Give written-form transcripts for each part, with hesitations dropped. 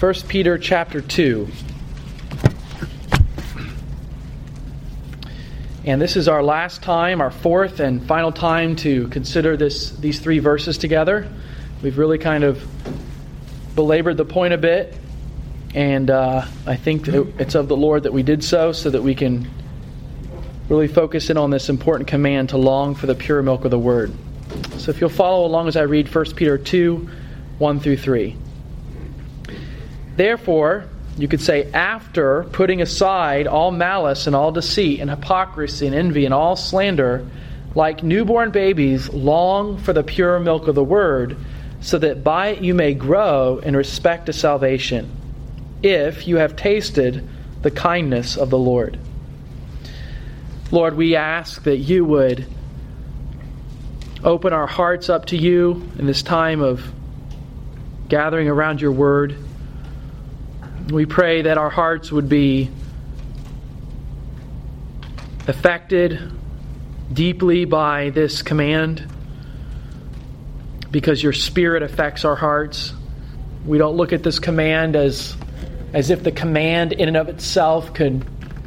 1 Peter chapter 2. And this is our last time, our fourth and final time to consider these three verses together. We've really kind of belabored the point a bit, and I think it's of the Lord that we did so that we can really focus in on this important command to long for the pure milk of the Word. So if you'll follow along as I read 1 Peter 2, 1 through 3. Therefore, you could say, after putting aside all malice and all deceit and hypocrisy and envy and all slander, like newborn babies, long for the pure milk of the Word, so that by it you may grow in respect to salvation, if you have tasted the kindness of the Lord. Lord, we ask that you would open our hearts up to you in this time of gathering around your Word. We pray that our hearts would be affected deeply by this command because your Spirit affects our hearts. We don't look at this command as if the command in and of itself could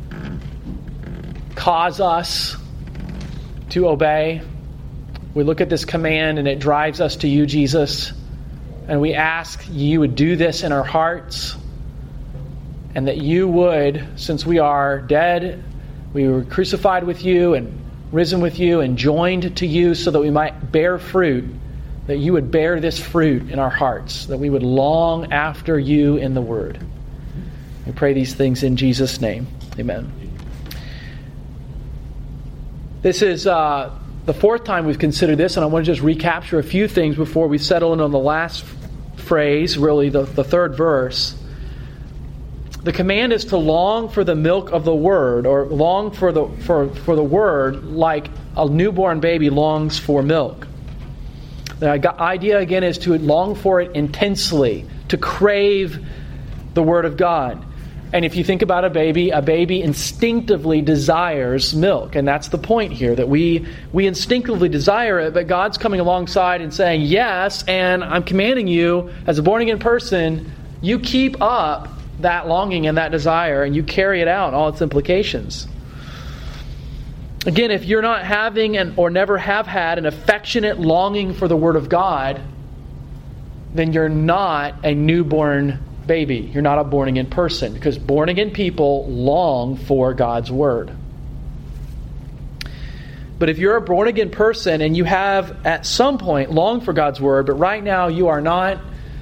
cause us to obey. We look at this command and it drives us to you, Jesus. And we ask you would do this in our hearts. And that you would, since we are dead, we were crucified with you and risen with you and joined to you so that we might bear fruit, that you would bear this fruit in our hearts, that we would long after you in the Word. We pray these things in Jesus' name. Amen. This is the fourth time we've considered this, and I want to just recapture a few things before we settle in on the last phrase, really the third verse. The command is to long for the milk of the Word, or long for the Word like a newborn baby longs for milk. The idea again is to long for it intensely, to crave the Word of God. And if you think about a baby instinctively desires milk. And that's the point here, that we instinctively desire it, but God's coming alongside and saying, yes, and I'm commanding you as a born-again person, you keep up that longing and that desire, and you carry it out, all its implications. Again, if you're not having or never have had an affectionate longing for the Word of God, then you're not a newborn baby. You're not a born-again person, because born-again people long for God's Word. But if you're a born-again person and you have at some point longed for God's Word, but right now you are not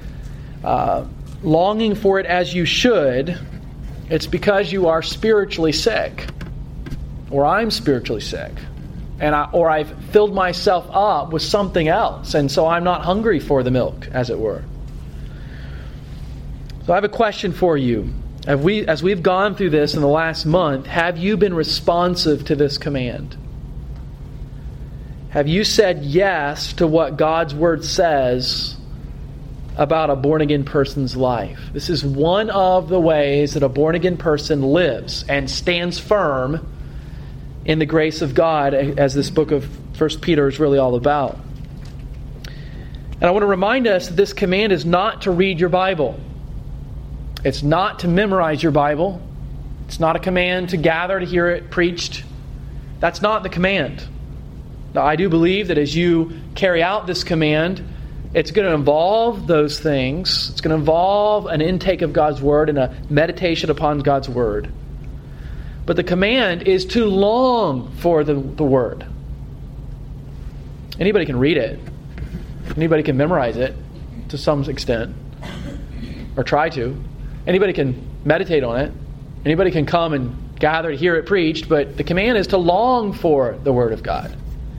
longing for it as you should, it's because you are spiritually sick. Or I'm spiritually sick. Or I've filled myself up with something else, and so I'm not hungry for the milk, as it were. So I have a question for you. As we've gone through this in the last month, have you been responsive to this command? Have you said yes to what God's Word says about a born-again person's life? This is one of the ways that a born-again person lives and stands firm in the grace of God, as this book of 1 Peter is really all about. And I want to remind us that this command is not to read your Bible. It's not to memorize your Bible. It's not a command to gather to hear it preached. That's not the command. Now, I do believe that as you carry out this command, it's going to involve those things. It's going to involve an intake of God's Word and a meditation upon God's Word. But the command is to long for the Word. Anybody can read it. Anybody can memorize it to some extent, or try to. Anybody can meditate on it. Anybody can come and gather to hear it preached, but the command is to long for the Word of God.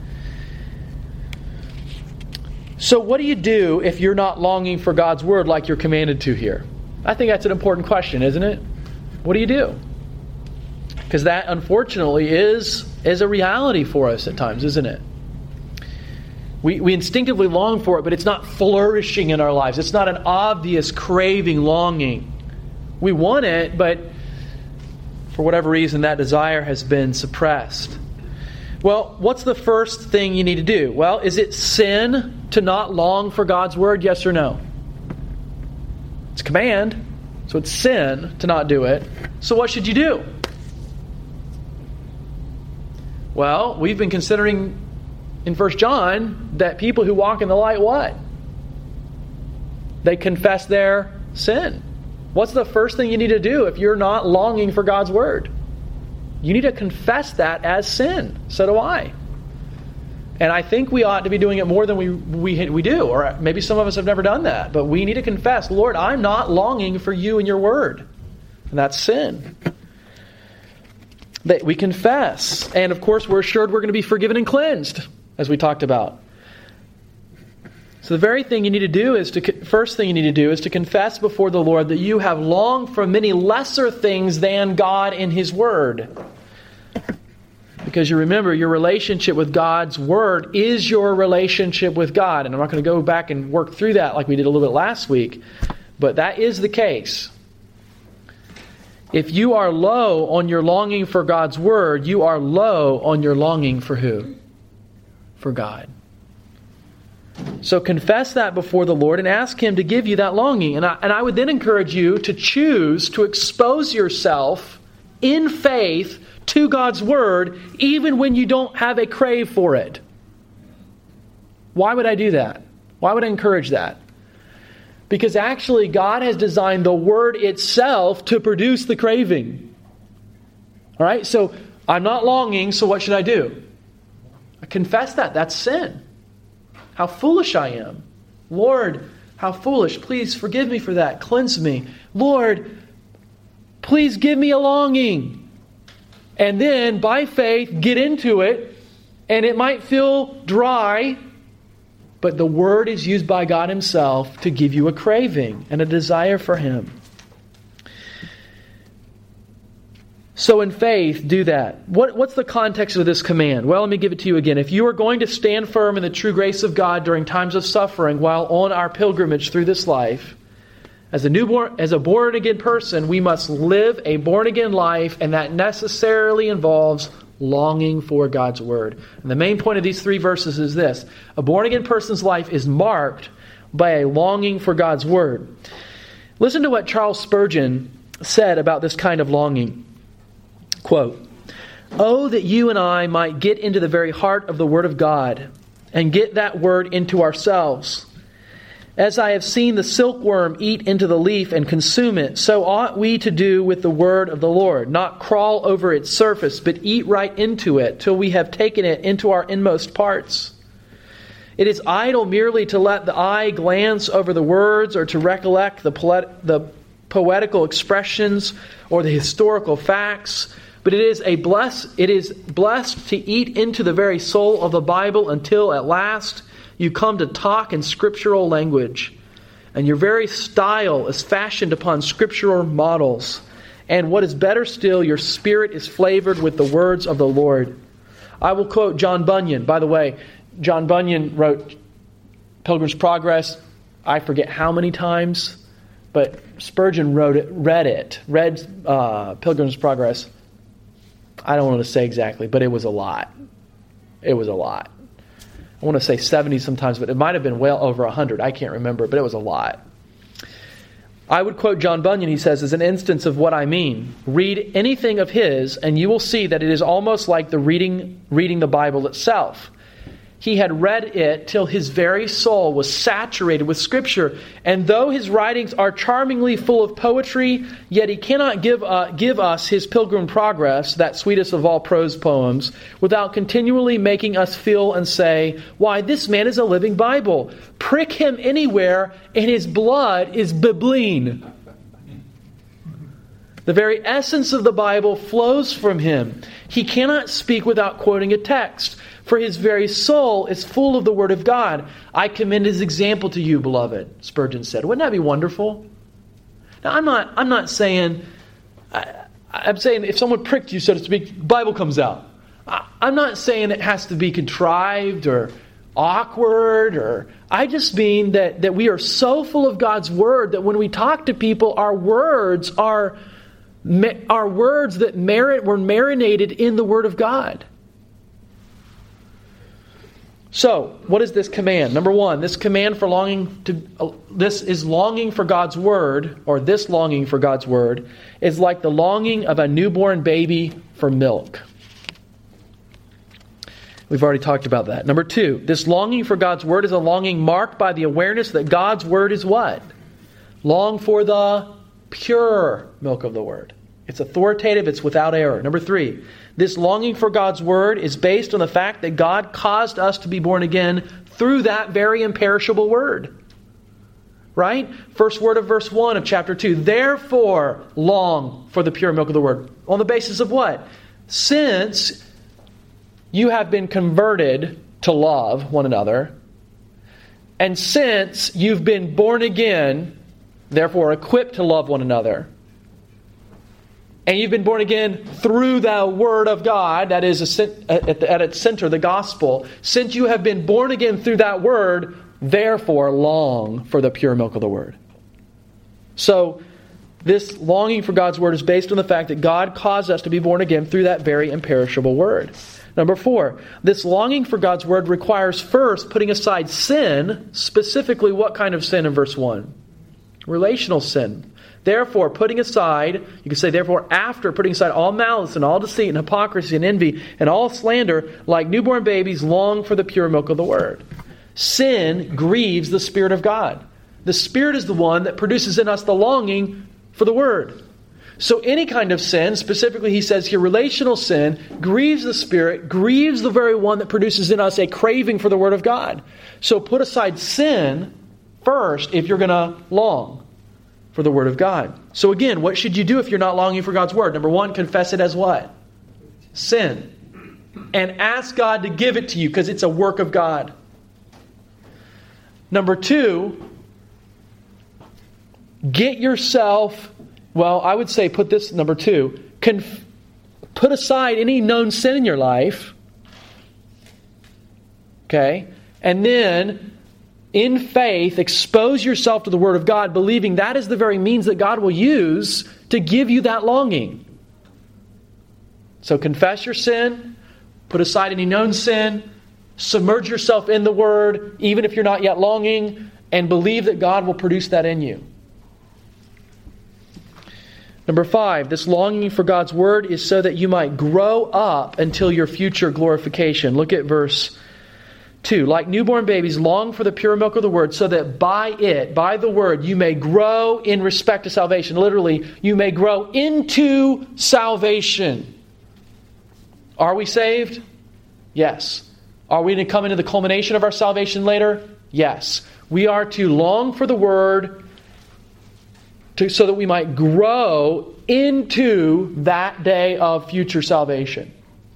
So what do you do if you're not longing for God's Word like you're commanded to here? I think that's an important question, isn't it? What do you do? Because that, unfortunately, is a reality for us at times, isn't it? We instinctively long for it, but it's not flourishing in our lives. It's not an obvious craving, longing. We want it, but for whatever reason, that desire has been suppressed. Well, what's the first thing you need to do? Well, is it sin to not long for God's Word? Yes or no? It's a command. So it's sin to not do it. So what should you do? Well, we've been considering in 1 John that people who walk in the light, what? They confess their sin. What's the first thing you need to do if you're not longing for God's Word? You need to confess that as sin. So do I. And I think we ought to be doing it more than we do. Or maybe some of us have never done that. But we need to confess, Lord, I'm not longing for you and your Word. And that's sin. That we confess. And of course, we're assured we're going to be forgiven and cleansed, as we talked about. So the very thing you need to do is first thing you need to do is to confess before the Lord that you have longed for many lesser things than God in His Word. Because you remember, your relationship with God's Word is your relationship with God. And I'm not going to go back and work through that like we did a little bit last week. But that is the case. If you are low on your longing for God's Word, you are low on your longing for who? For God. So confess that before the Lord and ask Him to give you that longing. And I would then encourage you to choose to expose yourself in faith to God's Word, even when you don't have a crave for it. Why would I do that? Why would I encourage that? Because actually God has designed the Word itself to produce the craving. All right? So I'm not longing, so what should I do? I confess that. That's sin. How foolish I am. Lord, how foolish. Please forgive me for that. Cleanse me. Lord, please give me a longing. And then, by faith, get into it. And it might feel dry, but the Word is used by God Himself to give you a craving and a desire for Him. So in faith, do that. What's the context of this command? Well, let me give it to you again. If you are going to stand firm in the true grace of God during times of suffering while on our pilgrimage through this life, as a born-again person, we must live a born-again life, and that necessarily involves longing for God's Word. And the main point of these 3 verses is this. A born-again person's life is marked by a longing for God's Word. Listen to what Charles Spurgeon said about this kind of longing. Quote, "Oh, that you and I might get into the very heart of the Word of God and get that Word into ourselves. As I have seen the silkworm eat into the leaf and consume it, so ought we to do with the Word of the Lord, not crawl over its surface, but eat right into it till we have taken it into our inmost parts. It is idle merely to let the eye glance over the words or to recollect the poetical expressions or the historical facts. But it is blessed to eat into the very soul of the Bible until at last you come to talk in scriptural language, and your very style is fashioned upon scriptural models. And what is better still, your spirit is flavored with the words of the Lord." I will quote John Bunyan. By the way, John Bunyan wrote Pilgrim's Progress, I forget how many times, but Spurgeon read Pilgrim's Progress. I don't want to say exactly, but it was a lot. It was a lot. I want to say 70 sometimes, but it might have been well over 100. I can't remember, but it was a lot. I would quote John Bunyan, he says, as an instance of what I mean. Read anything of his, and you will see that it is almost like reading the Bible itself. He had read it till his very soul was saturated with Scripture. And though his writings are charmingly full of poetry, yet he cannot give us his Pilgrim Progress, that sweetest of all prose poems, without continually making us feel and say, "Why, this man is a living Bible. Prick him anywhere, and his blood is bibline." The very essence of the Bible flows from him. He cannot speak without quoting a text, for his very soul is full of the Word of God. I commend his example to you, beloved, Spurgeon said. Wouldn't that be wonderful? Now, I'm not saying, I'm saying if someone pricked you, so to speak, Bible comes out. I'm not saying it has to be contrived or awkward, or I just mean that we are so full of God's Word that when we talk to people, our words are words that were marinated in the Word of God. So, what is this command? Number one, this command for this is longing for God's Word, or this longing for God's Word, is like the longing of a newborn baby for milk. We've already talked about that. Number two, this longing for God's Word is a longing marked by the awareness that God's Word is what? Long for the pure milk of the Word. It's authoritative, it's without error. Number three, this longing for God's Word is based on the fact that God caused us to be born again through that very imperishable Word. Right? First word of verse 1 of chapter 2. Therefore, long for the pure milk of the Word. On the basis of what? Since you have been converted to love one another, and since you've been born again, therefore equipped to love one another, and you've been born again through the Word of God, that is at its center, the gospel. Since you have been born again through that Word, therefore long for the pure milk of the Word. So, this longing for God's Word is based on the fact that God caused us to be born again through that very imperishable Word. Number four, this longing for God's Word requires first putting aside sin, specifically what kind of sin in verse 1? Relational sin. Therefore, putting aside, you can say, therefore, after putting aside all malice and all deceit and hypocrisy and envy and all slander, like newborn babies, long for the pure milk of the Word. Sin grieves the Spirit of God. The Spirit is the one that produces in us the longing for the Word. So any kind of sin, specifically he says here, relational sin, grieves the Spirit, grieves the very one that produces in us a craving for the Word of God. So put aside sin first if you're going to long for the Word of God. So again, what should you do if you're not longing for God's Word? Number one, confess it as what? Sin. And ask God to give it to you because it's a work of God. Number two, get yourself, well, I would say put this, number two, put aside any known sin in your life. Okay? And then, in faith, expose yourself to the Word of God, believing that is the very means that God will use to give you that longing. So confess your sin, put aside any known sin, submerge yourself in the Word, even if you're not yet longing, and believe that God will produce that in you. Number five, this longing for God's Word is so that you might grow up until your future glorification. Look at verse 2. Like newborn babies, long for the pure milk of the Word, so that by it, by the Word, you may grow in respect to salvation. Literally, you may grow into salvation. Are we saved? Yes. Are we going to come into the culmination of our salvation later? Yes. We are to long for the Word so that we might grow into that day of future salvation.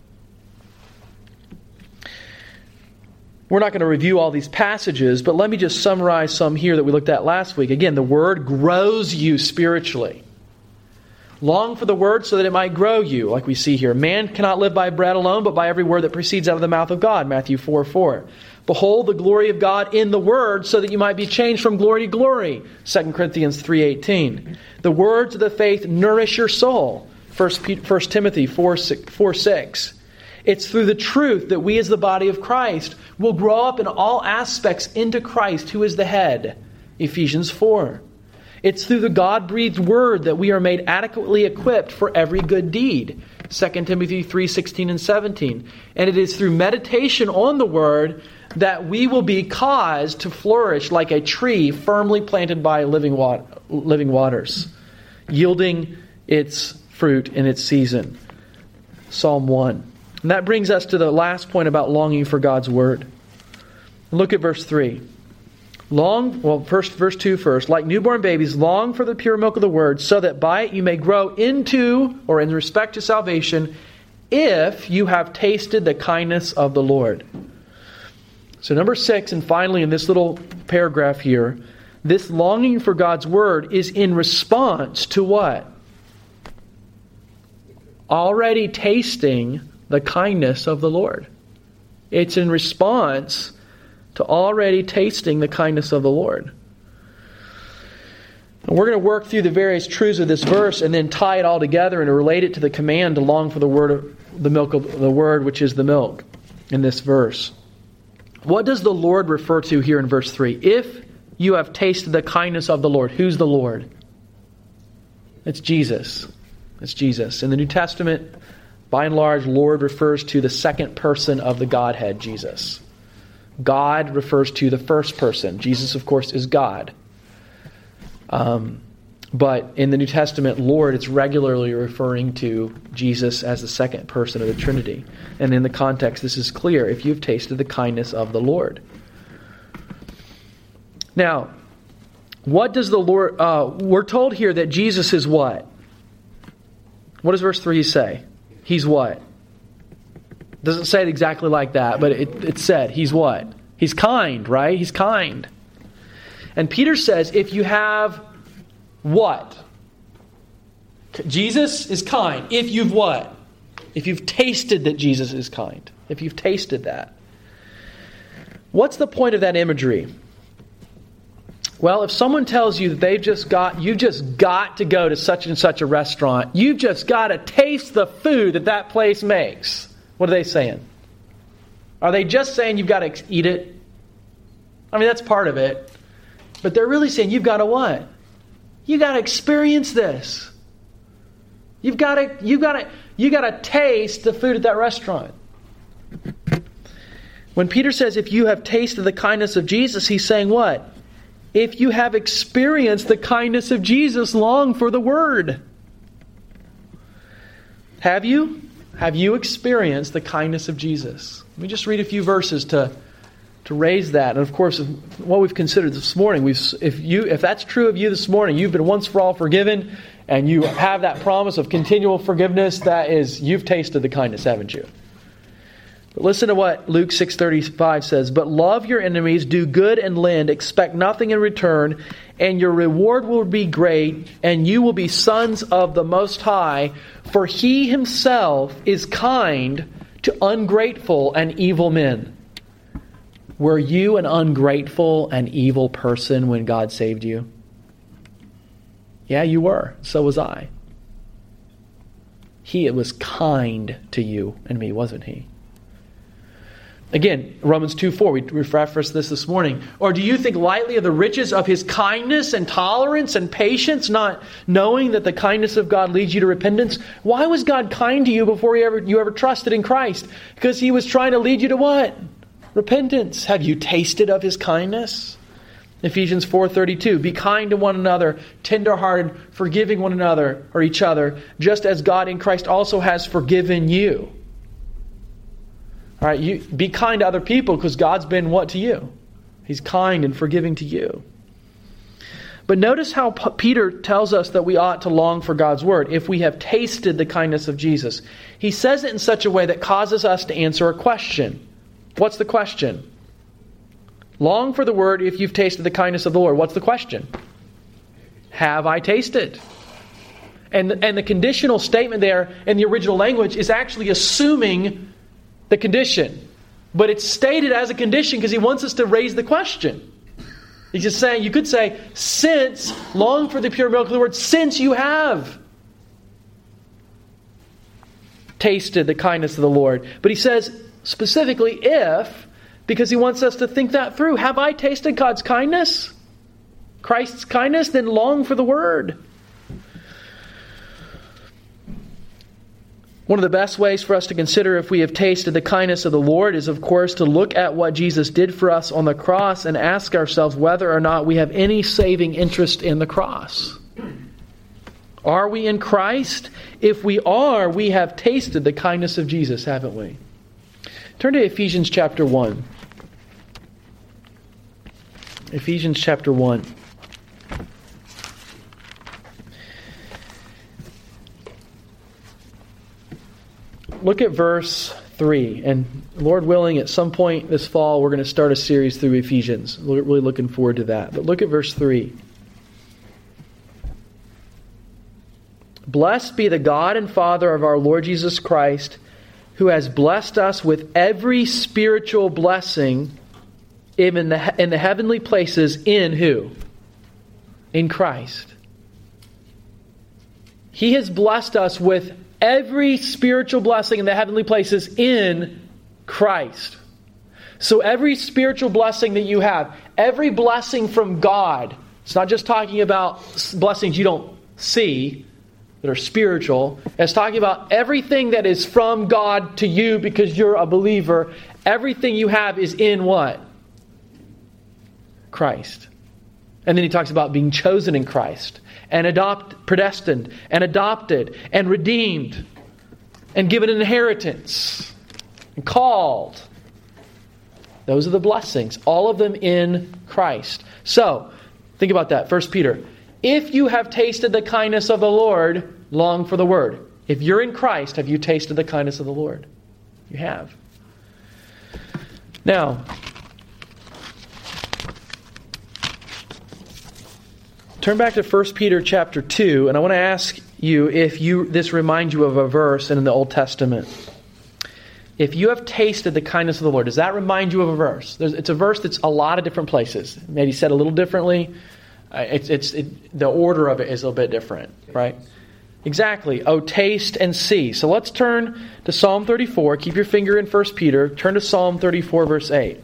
We're not going to review all these passages, but let me just summarize some here that we looked at last week. Again, the Word grows you spiritually. Long for the Word so that it might grow you, like we see here. Man cannot live by bread alone, but by every word that proceeds out of the mouth of God, Matthew 4:4. Behold the glory of God in the Word so that you might be changed from glory to glory, 2 Corinthians 3:18. The words of the faith nourish your soul, 1 Timothy 4:6. It's through the truth that we as the body of Christ will grow up in all aspects into Christ, who is the head, Ephesians 4. It's through the God-breathed Word that we are made adequately equipped for every good deed, 2 Timothy 3:16 and 17. And it is through meditation on the Word that we will be caused to flourish like a tree firmly planted by living waters, yielding its fruit in its season. Psalm 1. And that brings us to the last point about longing for God's Word. Look at verse 3. Verse 2 first. Like newborn babies, long for the pure milk of the Word, so that by it you may grow into, or in respect to salvation, if you have tasted the kindness of the Lord. So number 6, and finally in this little paragraph here, this longing for God's Word is in response to what? Already tasting the kindness of the Lord. It's in response to already tasting the kindness of the Lord. And we're going to work through the various truths of this verse and then tie it all together and relate it to the command to long for the milk of the Word, which is the milk in this verse. What does the Lord refer to here in verse 3? If you have tasted the kindness of the Lord. Who's the Lord? It's Jesus. It's Jesus. In the New Testament, by and large, Lord refers to the second person of the Godhead, Jesus. God refers to the first person. Jesus, of course, is God. But in the New Testament, Lord, it's regularly referring to Jesus as the second person of the Trinity. And in the context, this is clear. If you've tasted the kindness of the Lord. Now, what does the Lord... we're told here that Jesus is what? What does verse 3 say? He's what? Doesn't say it exactly like that, but it said he's what? He's kind, right? He's kind. And Peter says, if you have what? Jesus is kind. If you've what? If you've tasted that Jesus is kind. If you've tasted that. What's the point of that imagery? Well, if someone tells you that you've just got to go to such and such a restaurant, you've just got to taste the food that place makes. What are they saying? Are they just saying you've got to eat it? I mean, that's part of it. But they're really saying you've got to what? You've got to experience this. You've got to taste the food at that restaurant. When Peter says, if you have tasted the kindness of Jesus, he's saying what? If you have experienced the kindness of Jesus, long for the Word. Have you? Have you experienced the kindness of Jesus? Let me just read a few verses to raise that. And of course, what we've considered this morning, if that's true of you this morning, you've been once for all forgiven, and you have that promise of continual forgiveness, that is, you've tasted the kindness, haven't you? But listen to what Luke 6:35 says. But love your enemies, do good and lend, expect nothing in return, and your reward will be great, and you will be sons of the Most High, for He Himself is kind to ungrateful and evil men. Were you an ungrateful and evil person when God saved you? Yeah, you were. So was I. He was kind to you and me, wasn't He? Again, Romans 2:4, we referenced this morning. Or do you think lightly of the riches of His kindness and tolerance and patience, not knowing that the kindness of God leads you to repentance? Why was God kind to you before you ever trusted in Christ? Because He was trying to lead you to what? Repentance. Have you tasted of His kindness? Ephesians 4:32, be kind to one another, tenderhearted, forgiving one another or each other, just as God in Christ also has forgiven you. All right, you be kind to other people because God's been what to you? He's kind and forgiving to you. But notice how Peter tells us that we ought to long for God's Word if we have tasted the kindness of Jesus. He says it in such a way that causes us to answer a question. What's the question? Long for the Word if you've tasted the kindness of the Lord. What's the question? Have I tasted? And the conditional statement there in the original language is actually assuming the condition. But it's stated as a condition because he wants us to raise the question. He's just saying, you could say, since, long for the pure milk of the Word, since you have tasted the kindness of the Lord. But he says specifically if, because he wants us to think that through. Have I tasted God's kindness? Christ's kindness? Then long for the Word. One of the best ways for us to consider if we have tasted the kindness of the Lord is, of course, to look at what Jesus did for us on the cross and ask ourselves whether or not we have any saving interest in the cross. Are we in Christ? If we are, we have tasted the kindness of Jesus, haven't we? Turn to Ephesians chapter 1. Ephesians chapter 1. Look at verse 3. And Lord willing, at some point this fall, we're going to start a series through Ephesians. We're really looking forward to that. But look at verse 3. Blessed be the God and Father of our Lord Jesus Christ, who has blessed us with every spiritual blessing in the heavenly places in who? In Christ. He has blessed us with every spiritual blessing in the heavenly places in Christ. So every spiritual blessing that you have, every blessing from God, it's not just talking about blessings you don't see that are spiritual. It's talking about everything that is from God to you because you're a believer. Everything you have is in what? Christ. And then he talks about being chosen in Christ and predestined and adopted and redeemed and given an inheritance and called. Those are the blessings. All of them in Christ. So, think about that. 1 Peter. If you have tasted the kindness of the Lord, long for the word. If you're in Christ, have you tasted the kindness of the Lord? You have. Now, turn back to 1 Peter chapter 2, and I want to ask you if this reminds you of a verse in the Old Testament. If you have tasted the kindness of the Lord, does that remind you of a verse? It's a verse that's a lot of different places. Maybe said a little differently. The order of it is a little bit different, right? Exactly. Oh, taste and see. So let's turn to Psalm 34. Keep your finger in 1 Peter. Turn to Psalm 34, verse 8.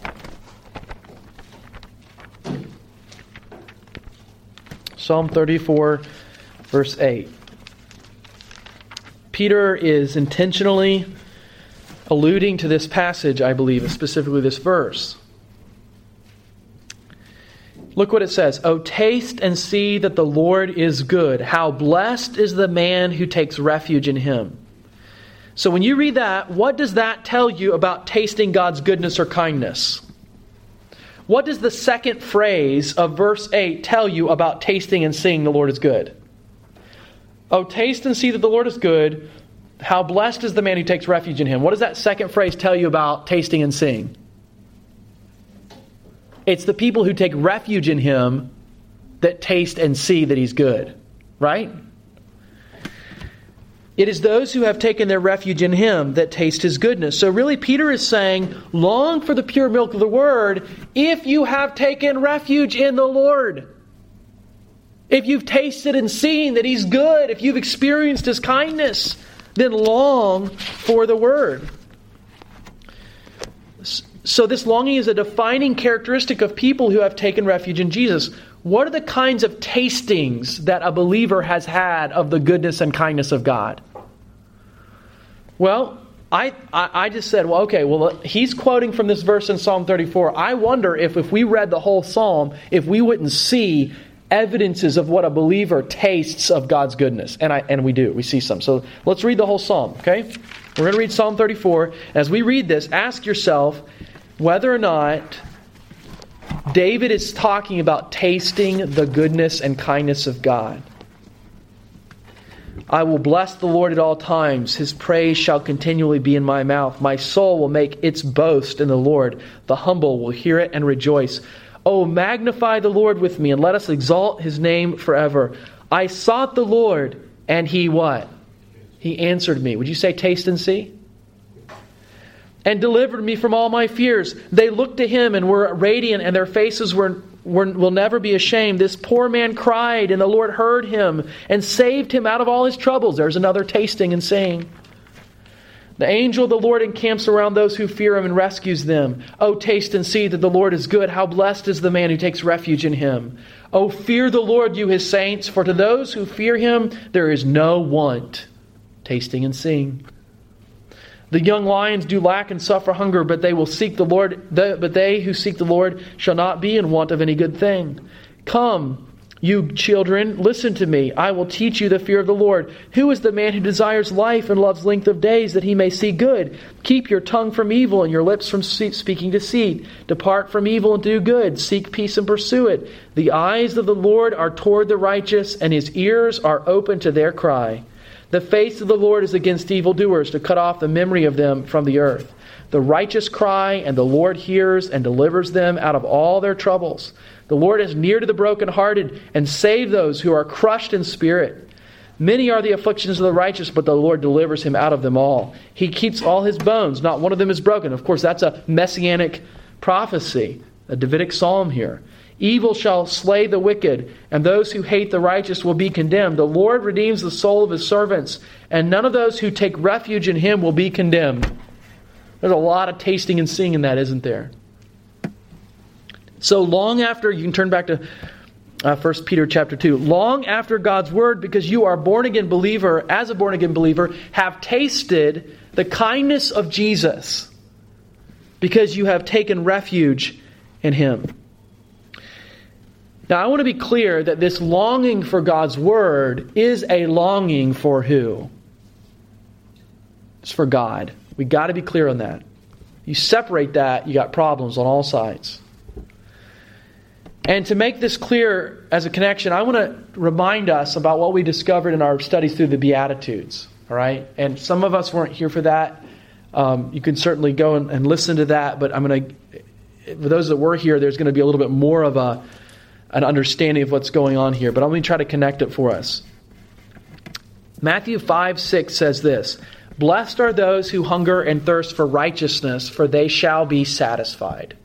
Psalm 34, verse 8. Peter is intentionally alluding to this passage, I believe, specifically this verse. Look what it says. Oh, taste and see that the Lord is good. How blessed is the man who takes refuge in Him. So when you read that, what does that tell you about tasting God's goodness or kindness? What does the second phrase of verse 8 tell you about tasting and seeing the Lord is good? Oh, taste and see that the Lord is good. How blessed is the man who takes refuge in Him. What does that second phrase tell you about tasting and seeing? It's the people who take refuge in Him that taste and see that He's good. Right? It is those who have taken their refuge in Him that taste His goodness. So really Peter is saying, long for the pure milk of the Word if you have taken refuge in the Lord. If you've tasted and seen that He's good, if you've experienced His kindness, then long for the Word. So this longing is a defining characteristic of people who have taken refuge in Jesus. What are the kinds of tastings that a believer has had of the goodness and kindness of God? Well, I just said, he's quoting from this verse in Psalm 34. I wonder if we read the whole Psalm, if we wouldn't see evidences of what a believer tastes of God's goodness. And we do. We see some. So let's read the whole Psalm, okay? We're going to read Psalm 34. As we read this, ask yourself whether or not David is talking about tasting the goodness and kindness of God. I will bless the Lord at all times. His praise shall continually be in my mouth. My soul will make its boast in the Lord. The humble will hear it and rejoice. Oh, magnify the Lord with me, and let us exalt His name forever. I sought the Lord, and He what? He answered me. Would you say taste and see? And delivered me from all my fears. They looked to Him and were radiant, and their faces will never be ashamed. This poor man cried, and the Lord heard him and saved him out of all his troubles. There's another tasting and seeing. The angel of the Lord encamps around those who fear Him and rescues them. Oh, taste and see that the Lord is good. How blessed is the man who takes refuge in Him. Oh, fear the Lord, you His saints, for to those who fear Him there is no want. Tasting and seeing. The young lions do lack and suffer hunger, but they will seek the Lord. But they who seek the Lord shall not be in want of any good thing. Come, you children, listen to me. I will teach you the fear of the Lord. Who is the man who desires life and loves length of days that he may see good? Keep your tongue from evil and your lips from speaking deceit. Depart from evil and do good. Seek peace and pursue it. The eyes of the Lord are toward the righteous, and His ears are open to their cry. The face of the Lord is against evildoers, to cut off the memory of them from the earth. The righteous cry, and the Lord hears and delivers them out of all their troubles. The Lord is near to the brokenhearted, and save those who are crushed in spirit. Many are the afflictions of the righteous, but the Lord delivers him out of them all. He keeps all his bones, not one of them is broken. Of course, that's a messianic prophecy, a Davidic psalm here. Evil shall slay the wicked, and those who hate the righteous will be condemned. The Lord redeems the soul of His servants, and none of those who take refuge in Him will be condemned. There's a lot of tasting and seeing in that, isn't there? So long after, you can turn back to 1 Peter chapter 2. Long after God's word, because you are born again believer, as a born again believer, have tasted the kindness of Jesus, because you have taken refuge in Him. Now I want to be clear that this longing for God's word is a longing for who? It's for God. We got to be clear on that. You separate that, you got problems on all sides. And to make this clear as a connection, I want to remind us about what we discovered in our studies through the Beatitudes. All right? And some of us weren't here for that. You can certainly go and listen to that, but I'm going to, for those that were here, there's going to be a little bit more of an understanding of what's going on here. But I'm going to try to connect it for us. Matthew 5:6 says this, "Blessed are those who hunger and thirst for righteousness, for they shall be satisfied."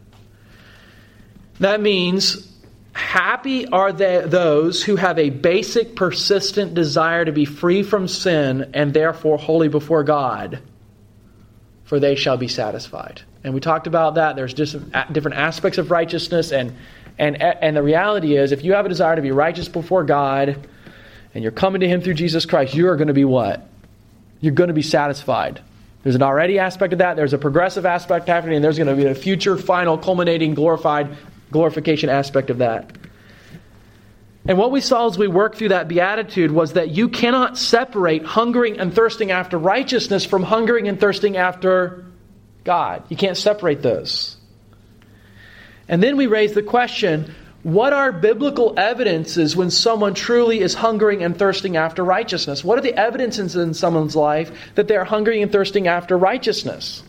That means happy are those who have a basic, persistent desire to be free from sin and therefore holy before God, for they shall be satisfied. And we talked about that. There's just different aspects of righteousness, and the reality is, if you have a desire to be righteous before God and you're coming to Him through Jesus Christ, you are going to be what? You're going to be satisfied. There's an already aspect of that. There's a progressive aspect happening, and there's going to be a future, final, culminating, glorification aspect of that. And what we saw as we worked through that beatitude was that you cannot separate hungering and thirsting after righteousness from hungering and thirsting after God. You can't separate those. And then we raised the question, what are biblical evidences when someone truly is hungering and thirsting after righteousness? What are the evidences in someone's life that they're hungering and thirsting after righteousness?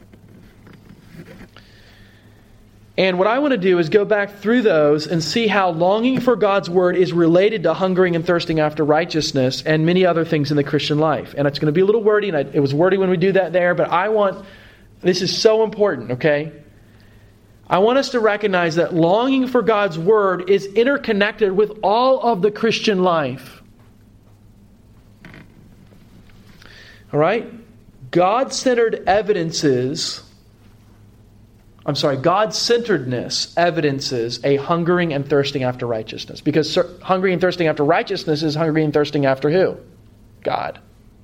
And what I want to do is go back through those and see how longing for God's word is related to hungering and thirsting after righteousness and many other things in the Christian life. And it's going to be a little wordy, and it was wordy when we do that there, but this is so important, okay? I want us to recognize that longing for God's word is interconnected with all of the Christian life. All right? God-centeredness evidences a hungering and thirsting after righteousness. Because hungering and thirsting after righteousness is hungering and thirsting after who? God.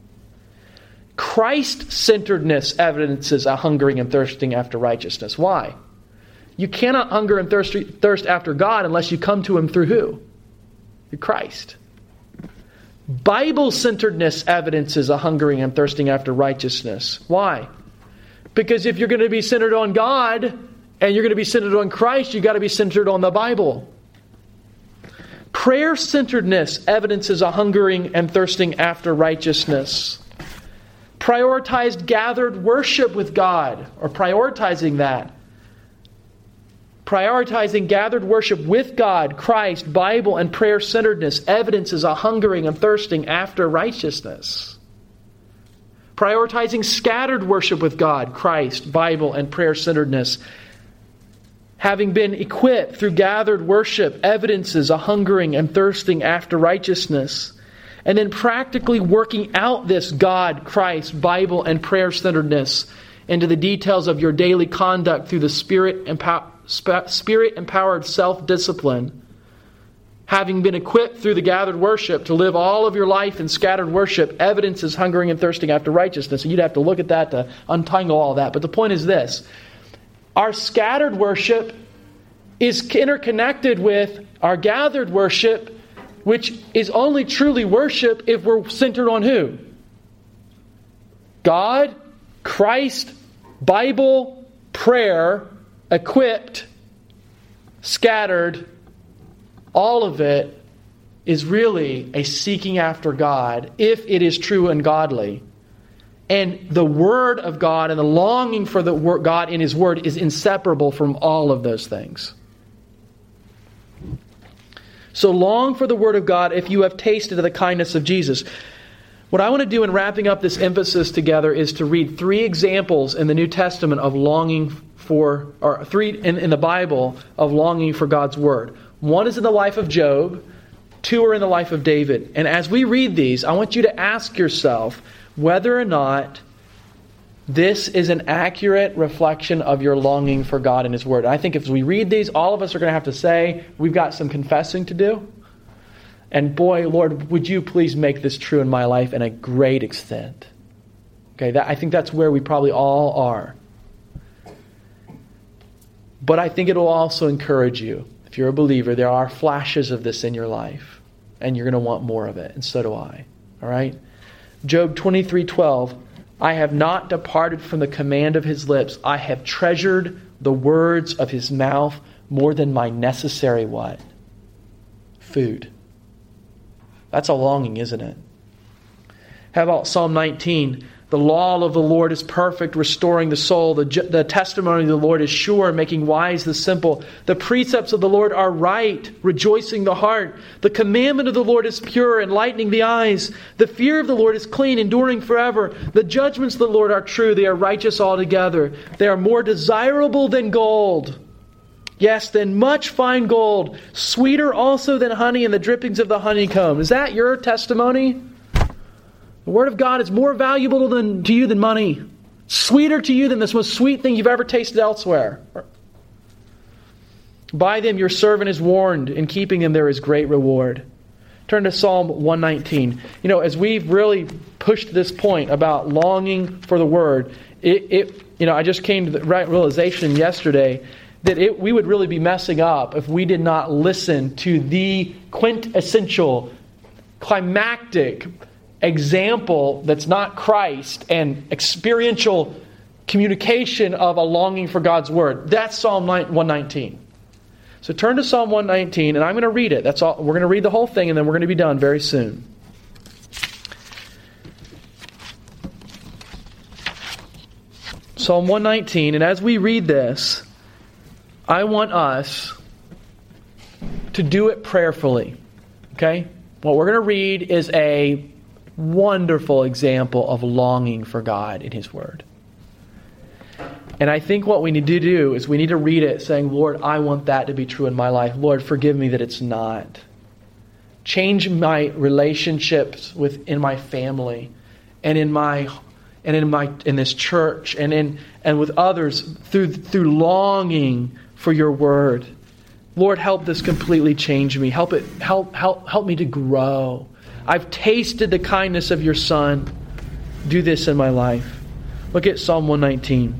Christ-centeredness evidences a hungering and thirsting after righteousness. Why? You cannot hunger and thirst after God unless you come to Him through who? Through Christ. Bible-centeredness evidences a hungering and thirsting after righteousness. Why? Because if you're going to be centered on God and you're going to be centered on Christ, you've got to be centered on the Bible. Prayer-centeredness evidences a hungering and thirsting after righteousness. Prioritized gathered worship with God, or prioritizing that. Prioritizing gathered worship with God, Christ, Bible, and prayer-centeredness evidences a hungering and thirsting after righteousness. Prioritizing scattered worship with God, Christ, Bible, and prayer-centeredness, having been equipped through gathered worship, evidences a hungering and thirsting after righteousness. And then practically working out this God, Christ, Bible, and prayer-centeredness into the details of your daily conduct through the Spirit-empowered self-discipline, having been equipped through the gathered worship to live all of your life in scattered worship, evidences hungering and thirsting after righteousness. And you'd have to look at that to untangle all that. But the point is this. Our scattered worship is interconnected with our gathered worship, which is only truly worship if we're centered on who? God, Christ, Bible, prayer, equipped, scattered. All of it is really a seeking after God, if it is true and godly. And the Word of God and the longing for the God in His Word is inseparable from all of those things. So long for the Word of God if you have tasted of the kindness of Jesus. What I want to do in wrapping up this emphasis together is to read 3 examples in the New Testament of longing for, or 3 in the Bible of longing for God's Word. 1 is in the life of Job. 2 are in the life of David. And as we read these, I want you to ask yourself whether or not This is an accurate reflection of your longing for God and His Word. I think if we read these, all of us are going to have to say, we've got some confessing to do. And boy, Lord, would you please make this true in my life in a great extent. Okay, I think that's where we probably all are. But I think it will also encourage you. If you're a believer, there are flashes of this in your life. And you're going to want more of it. And so do I. All right? Job 23:12. I have not departed from the command of His lips. I have treasured the words of His mouth more than my necessary what? Food. That's a longing, isn't it? How about Psalm 19? The law of the Lord is perfect, restoring the soul. The testimony of the Lord is sure, making wise the simple. The precepts of the Lord are right, rejoicing the heart. The commandment of the Lord is pure, enlightening the eyes. The fear of the Lord is clean, enduring forever. The judgments of the Lord are true, they are righteous altogether. They are more desirable than gold. Yes, than much fine gold. Sweeter also than honey and the drippings of the honeycomb. Is that your testimony? The Word of God is more valuable to you than money. Sweeter to you than this most sweet thing you've ever tasted elsewhere. By them your servant is warned. In keeping them there is great reward. Turn to Psalm 119. As we've really pushed this point about longing for the Word, I just came to the right realization yesterday that we would really be messing up if we did not listen to the quintessential, climactic example that's not Christ and experiential communication of a longing for God's Word. That's Psalm 119. So turn to Psalm 119, and I'm going to read it. That's all. We're going to read the whole thing, and then we're going to be done very soon. Psalm 119, and as we read this, I want us to do it prayerfully. Okay? What we're going to read is a wonderful example of longing for God in His Word. And I think what we need to do is we need to read it saying, Lord, I want that to be true in my life. Lord, forgive me that it's not. Change my relationships in my family and in this church and with others through longing for your Word. Lord, help this completely change me. Help me to grow. I've tasted the kindness of your Son. Do this in my life. Look at Psalm 119.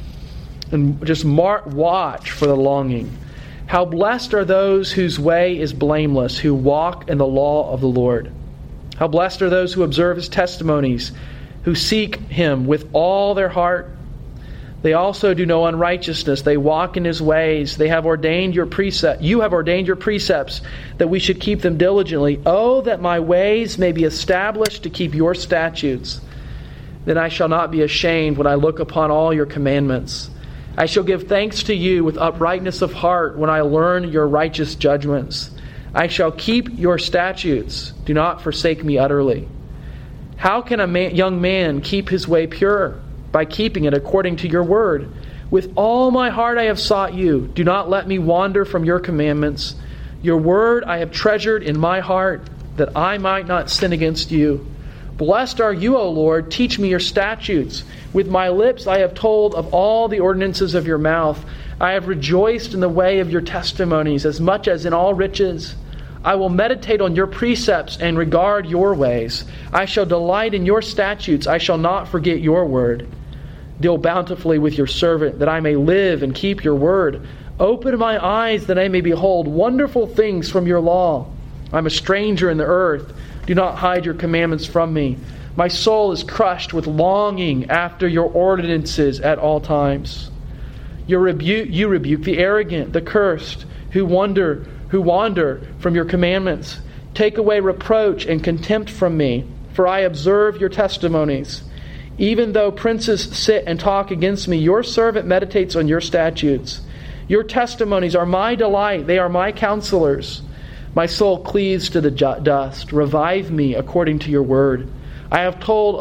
And just watch for the longing. How blessed are those whose way is blameless, who walk in the law of the Lord. How blessed are those who observe His testimonies, who seek Him with all their heart. They also do no unrighteousness. They walk in His ways. They have ordained your precepts. You have ordained your precepts that we should keep them diligently. Oh, that my ways may be established to keep your statutes. Then I shall not be ashamed when I look upon all your commandments. I shall give thanks to you with uprightness of heart when I learn your righteous judgments. I shall keep your statutes. Do not forsake me utterly. How can a young man keep his way pure? By keeping it according to your word. With all my heart I have sought you. Do not let me wander from your commandments. Your word I have treasured in my heart, that I might not sin against you. Blessed are you, O Lord. Teach me your statutes. With my lips I have told of all the ordinances of your mouth. I have rejoiced in the way of your testimonies as much as in all riches. I will meditate on your precepts and regard your ways. I shall delight in your statutes. I shall not forget your word. Deal bountifully with your servant, that I may live and keep your word. Open my eyes, that I may behold wonderful things from your law. I'm a stranger in the earth. Do not hide your commandments from me. My soul is crushed with longing after your ordinances at all times. You rebuke the arrogant, the cursed, who wander from your commandments. Take away reproach and contempt from me, for I observe your testimonies. Even though princes sit and talk against me, your servant meditates on your statutes. Your testimonies are my delight. They are my counselors. My soul cleaves to the dust. Revive me according to your word. I have told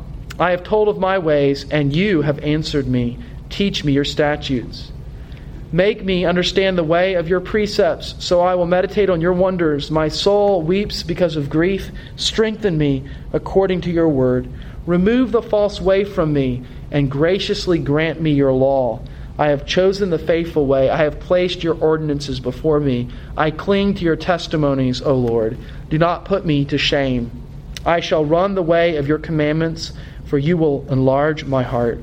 of my ways, and you have answered me. Teach me your statutes. Make me understand the way of your precepts, so I will meditate on your wonders. My soul weeps because of grief. Strengthen me according to your word. Remove the false way from me, and graciously grant me your law. I have chosen the faithful way. I have placed your ordinances before me. I cling to your testimonies, O Lord. Do not put me to shame. I shall run the way of your commandments, for you will enlarge my heart.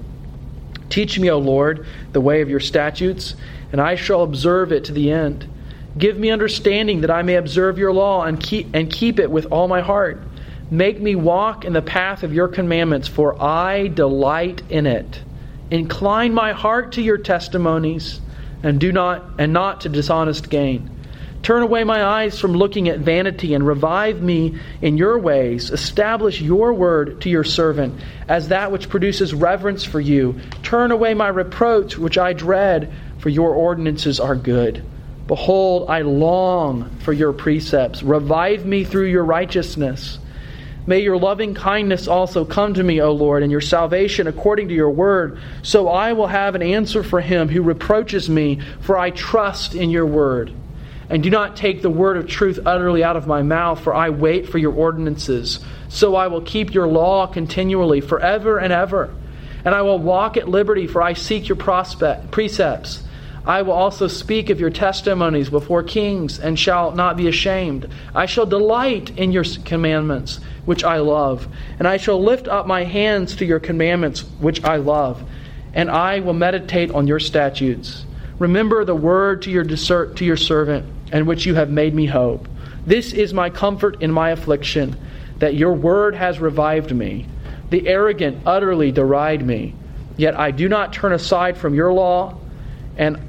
Teach me, O Lord, the way of your statutes, and I shall observe it to the end. Give me understanding that I may observe your law and keep it with all my heart. Make me walk in the path of your commandments, for I delight in it. Incline my heart to your testimonies, and not to dishonest gain. Turn away my eyes from looking at vanity, and revive me in your ways. Establish your word to your servant as that which produces reverence for you. Turn away my reproach, which I dread, for your ordinances are good. Behold, I long for your precepts. Revive me through your righteousness. May your loving kindness also come to me, O Lord, and your salvation according to your word. So I will have an answer for him who reproaches me, for I trust in your word. And do not take the word of truth utterly out of my mouth, for I wait for your ordinances. So I will keep your law continually, forever and ever. And I will walk at liberty, for I seek your precepts. I will also speak of your testimonies before kings, and shall not be ashamed. I shall delight in your commandments, which I love. And I shall lift up my hands to your commandments, which I love. And I will meditate on your statutes. Remember the word to your servant, and which you have made me hope. This is my comfort in my affliction, that your word has revived me. The arrogant utterly deride me, yet I do not turn aside from your law, and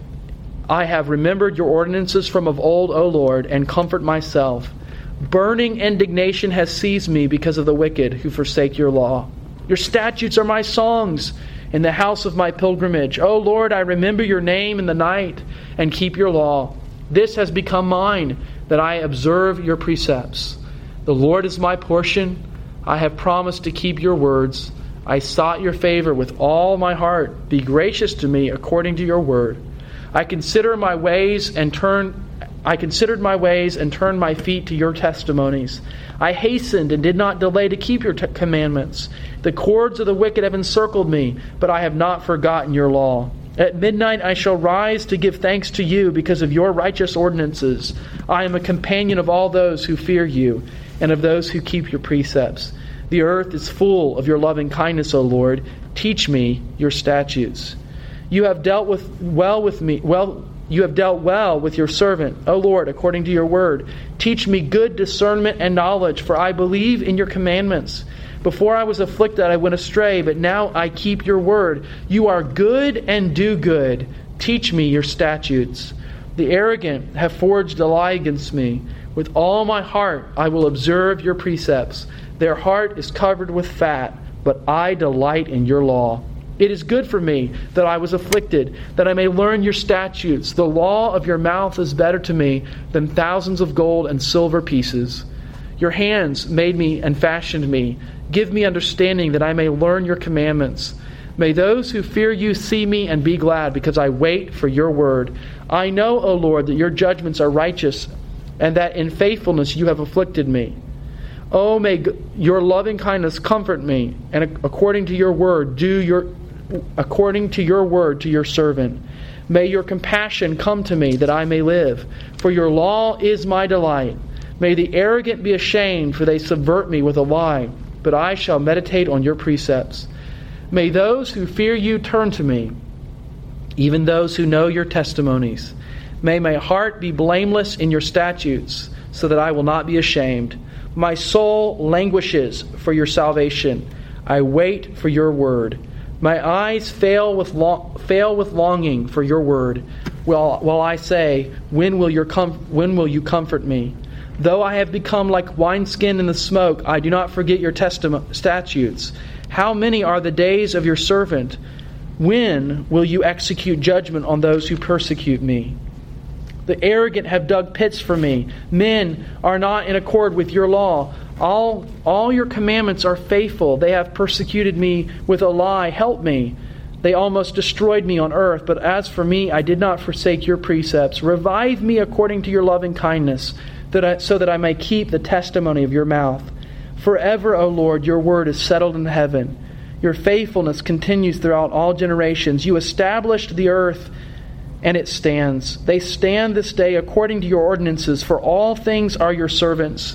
I have remembered your ordinances from of old, O Lord, and comfort myself. Burning indignation has seized me because of the wicked who forsake your law. Your statutes are my songs in the house of my pilgrimage. O Lord, I remember your name in the night and keep your law. This has become mine, that I observe your precepts. The Lord is my portion. I have promised to keep your words. I sought your favor with all my heart. Be gracious to me according to your word. I considered my ways and turned my feet to your testimonies. I hastened and did not delay to keep your commandments. The cords of the wicked have encircled me, but I have not forgotten your law. At midnight I shall rise to give thanks to you because of your righteous ordinances. I am a companion of all those who fear you and of those who keep your precepts. The earth is full of your loving kindness, O Lord. Teach me your statutes. You have dealt well with your servant, O Lord, according to your word. Teach me good discernment and knowledge, for I believe in your commandments. Before I was afflicted, I went astray, but now I keep your word. You are good and do good. Teach me your statutes. The arrogant have forged a lie against me. With all my heart I will observe your precepts. Their heart is covered with fat, but I delight in your law. It is good for me that I was afflicted, that I may learn your statutes. The law of your mouth is better to me than thousands of gold and silver pieces. Your hands made me and fashioned me. Give me understanding that I may learn your commandments. May those who fear you see me and be glad, because I wait for your word. I know, O Lord, that your judgments are righteous, and that in faithfulness you have afflicted me. Oh, may your loving kindness comfort me, and according to your word to your servant. May your compassion come to me, that I may live. For your law is my delight. May the arrogant be ashamed, for they subvert me with a lie. But I shall meditate on your precepts. May those who fear you turn to me, even those who know your testimonies. May my heart be blameless in your statutes, so that I will not be ashamed. My soul languishes for your salvation. I wait for your word. My eyes fail with longing for your word. While I say, when will you comfort me? Though I have become like wineskin in the smoke, I do not forget your statutes. How many are the days of your servant? When will you execute judgment on those who persecute me? The arrogant have dug pits for me. Men are not in accord with your law. All your commandments are faithful. They have persecuted me with a lie. Help me. They almost destroyed me on earth, but as for me, I did not forsake your precepts. Revive me according to your loving kindness, so that I may keep the testimony of your mouth. Forever, O Lord, your word is settled in heaven. Your faithfulness continues throughout all generations. You established the earth, and it stands. They stand this day according to your ordinances, for all things are your servants.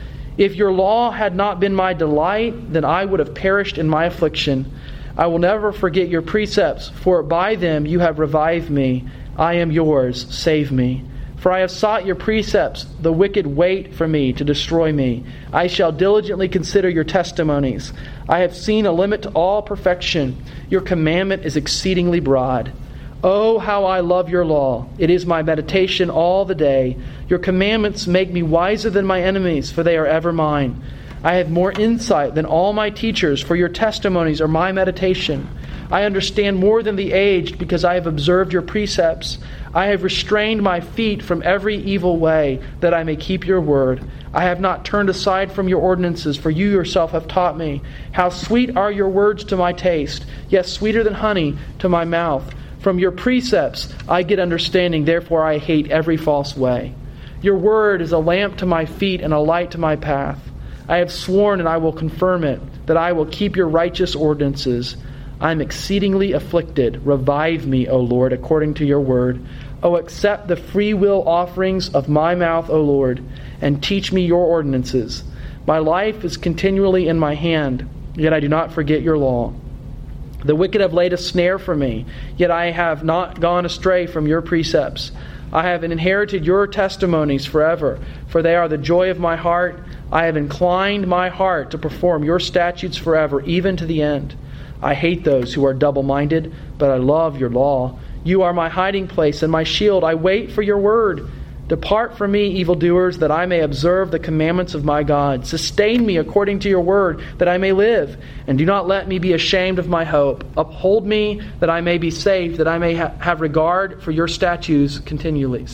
If your law had not been my delight, then I would have perished in my affliction. I will never forget your precepts, for by them you have revived me. I am yours, save me. For I have sought your precepts. The wicked wait for me to destroy me. I shall diligently consider your testimonies. I have seen a limit to all perfection. Your commandment is exceedingly broad. Oh, how I love your law. It is my meditation all the day. Your commandments make me wiser than my enemies, for they are ever mine. I have more insight than all my teachers, for your testimonies are my meditation. I understand more than the aged, because I have observed your precepts. I have restrained my feet from every evil way, that I may keep your word. I have not turned aside from your ordinances, for you yourself have taught me. How sweet are your words to my taste, yes, sweeter than honey to my mouth. From your precepts I get understanding, therefore I hate every false way. Your word is a lamp to my feet and a light to my path. I have sworn, and I will confirm it, that I will keep your righteous ordinances. I am exceedingly afflicted. Revive me, O Lord, according to your word. O accept the free will offerings of my mouth, O Lord, and teach me your ordinances. My life is continually in my hand, yet I do not forget your law. The wicked have laid a snare for me, yet I have not gone astray from your precepts. I have inherited your testimonies forever, for they are the joy of my heart. I have inclined my heart to perform your statutes forever, even to the end. I hate those who are double-minded, but I love your law. You are my hiding place and my shield. I wait for your word. Depart from me, evildoers, that I may observe the commandments of my God. Sustain me according to your word, that I may live. And do not let me be ashamed of my hope. Uphold me, that I may be saved, that I may have regard for your statutes continually.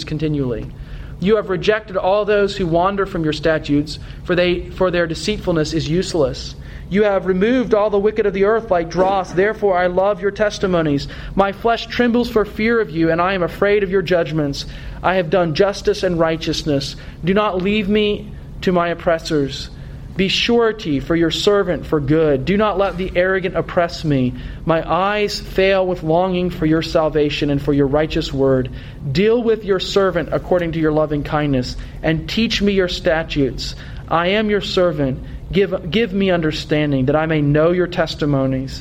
You have rejected all those who wander from your statutes, for their deceitfulness is useless. You have removed all the wicked of the earth like dross. Therefore I love your testimonies. My flesh trembles for fear of you, and I am afraid of your judgments. I have done justice and righteousness. Do not leave me to my oppressors. Be surety for your servant for good. Do not let the arrogant oppress me. My eyes fail with longing for your salvation and for your righteous word. Deal with your servant according to your loving kindness, and teach me your statutes. I am your servant. Give me understanding, that I may know your testimonies.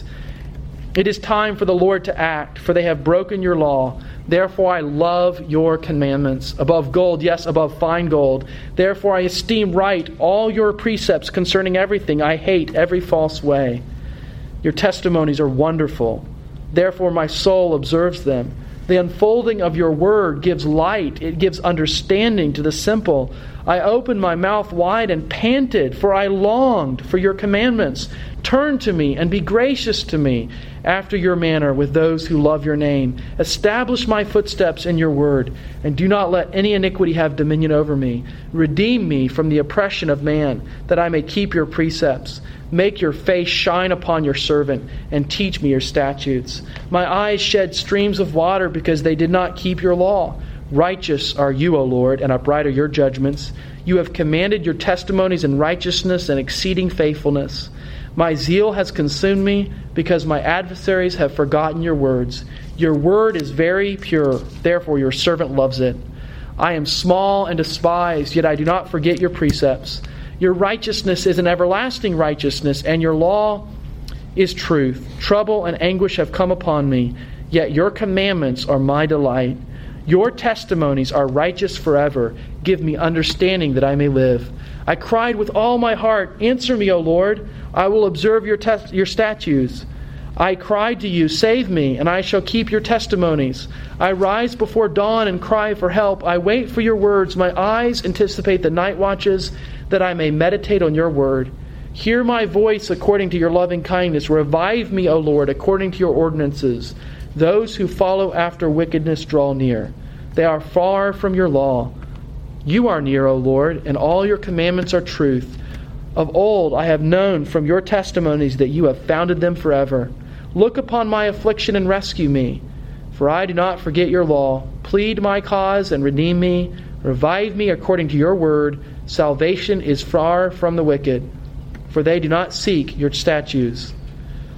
It is time for the Lord to act, for they have broken your law. Therefore I love your commandments. Above gold, yes, above fine gold. Therefore I esteem right all your precepts concerning everything. I hate every false way. Your testimonies are wonderful. Therefore my soul observes them. The unfolding of your word gives light. It gives understanding to the simple. I opened my mouth wide and panted, for I longed for your commandments. Turn to me and be gracious to me, after your manner with those who love your name. Establish my footsteps in your word, and do not let any iniquity have dominion over me. Redeem me from the oppression of man, that I may keep your precepts. Make your face shine upon your servant, and teach me your statutes. My eyes shed streams of water, because they did not keep your law. Righteous are you, O Lord, and upright are your judgments. You have commanded your testimonies in righteousness and exceeding faithfulness. My zeal has consumed me, because my adversaries have forgotten your words. Your word is very pure, therefore your servant loves it. I am small and despised, yet I do not forget your precepts. Your righteousness is an everlasting righteousness, and your law is truth. Trouble and anguish have come upon me, yet your commandments are my delight. Your testimonies are righteous forever. Give me understanding that I may live. I cried with all my heart, answer me, O Lord. I will observe your statutes. I cried to you, save me, and I shall keep your testimonies. I rise before dawn and cry for help. I wait for your words. My eyes anticipate the night watches, that I may meditate on your word. Hear my voice according to your loving kindness. Revive me, O Lord, according to your ordinances. Those who follow after wickedness draw near. They are far from your law. You are near, O Lord, and all your commandments are truth. Of old I have known from your testimonies that you have founded them forever. Look upon my affliction and rescue me, for I do not forget your law. Plead my cause and redeem me. Revive me according to your word. Salvation is far from the wicked, for they do not seek your statutes.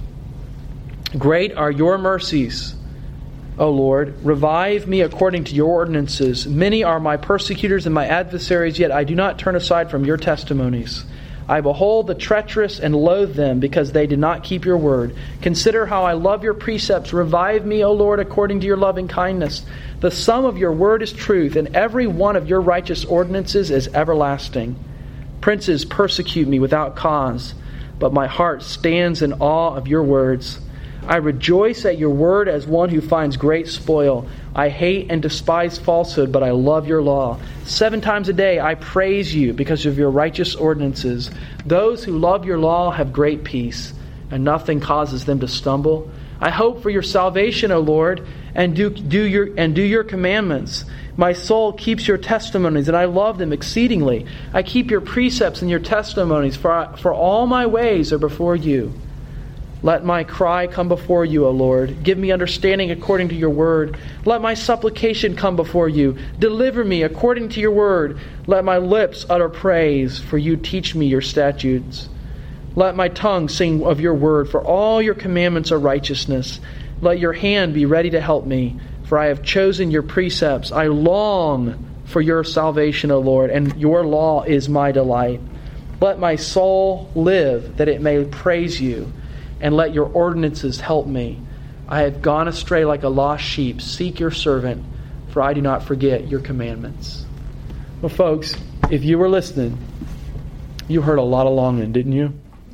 Great are your mercies, O Lord. Revive me according to your ordinances. Many are my persecutors and my adversaries, yet I do not turn aside from your testimonies. I behold the treacherous and loathe them, because they did not keep your word. Consider how I love your precepts. Revive me, O Lord, according to your loving kindness. The sum of your word is truth, and every one of your righteous ordinances is everlasting. Princes persecute me without cause, but my heart stands in awe of your words. I rejoice at your word as one who finds great spoil. I hate and despise falsehood, but I love your law. 7 times a day I praise you because of your righteous ordinances. Those who love your law have great peace, and nothing causes them to stumble. I hope for your salvation, O Lord, and do your commandments. My soul keeps your testimonies, and I love them exceedingly. I keep your precepts and your testimonies, for all my ways are before you. Let my cry come before you, O Lord. Give me understanding according to your word. Let my supplication come before you. Deliver me according to your word. Let my lips utter praise, for you teach me your statutes. Let my tongue sing of your word, for all your commandments are righteousness. Let your hand be ready to help me, for I have chosen your precepts. I long for your salvation, O Lord, and your law is my delight. Let my soul live, that it may praise you, and let your ordinances help me. I have gone astray like a lost sheep. Seek your servant, for I do not forget your commandments. Well, folks, if you were listening, you heard a lot of longing, didn't you?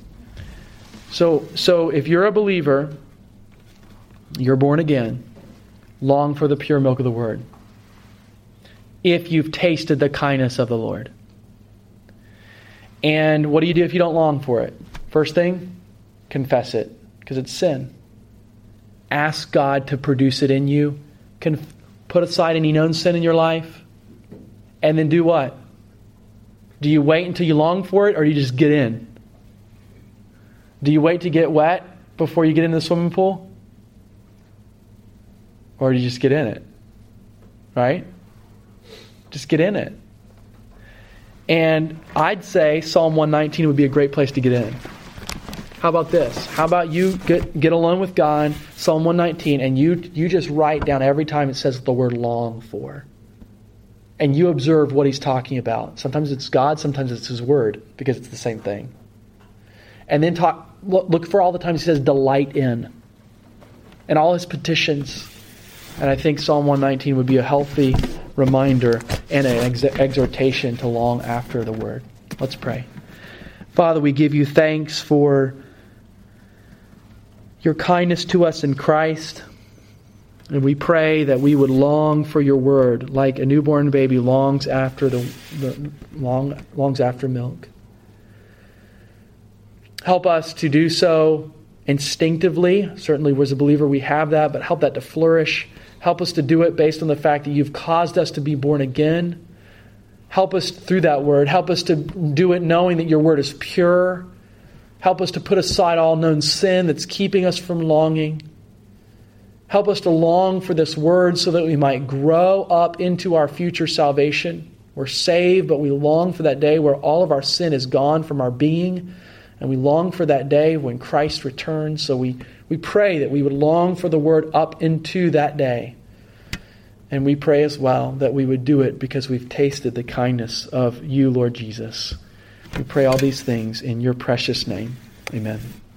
So if you're a believer, you're born again, long for the pure milk of the Word. If you've tasted the kindness of the Lord. And what do you do if you don't long for it? First thing, confess it, because it's sin. Ask God to produce it in you. Put aside any known sin in your life. And then do what? Do you wait until you long for it, or do you just get in? Do you wait to get wet before you get into the swimming pool? Or do you just get in it? Right? Just get in it. And I'd say Psalm 119 would be a great place to get in. How about this? How about you get alone with God, Psalm 119, and you just write down every time it says the word long for. And you observe what he's talking about. Sometimes it's God, sometimes it's his word, because it's the same thing. And then look for all the times he says delight in. And all his petitions. And I think Psalm 119 would be a healthy reminder and an exhortation to long after the word. Let's pray. Father, we give you thanks for your kindness to us in Christ. And we pray that we would long for your word like a newborn baby longs after longs after milk. Help us to do so instinctively. Certainly, as a believer, we have that, but help that to flourish. Help us to do it based on the fact that you've caused us to be born again. Help us through that word. Help us to do it knowing that your word is pure. Help us to put aside all known sin that's keeping us from longing. Help us to long for this word so that we might grow up into our future salvation. We're saved, but we long for that day where all of our sin is gone from our being. And we long for that day when Christ returns. So we pray that we would long for the word up into that day. And we pray as well that we would do it because we've tasted the kindness of you, Lord Jesus. We pray all these things in your precious name. Amen.